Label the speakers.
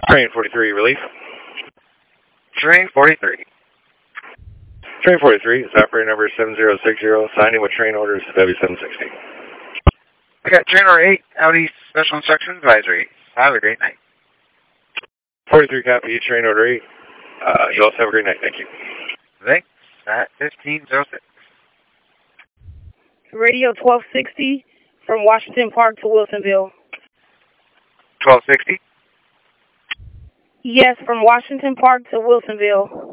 Speaker 1: Train 43, relief.
Speaker 2: Train 43.
Speaker 1: Train 43 is operator number 7060, signing with train orders W760.
Speaker 2: I got train order 8, Audi Special Instruction Advisory. Have a great night.
Speaker 1: 43 copy, train order 8. You also have a great night, thank you.
Speaker 2: Thanks, at 1506.
Speaker 3: Radio 1260 from Washington Park to Wilsonville.
Speaker 2: 1260?
Speaker 3: Yes, from Washington Park to Wilsonville.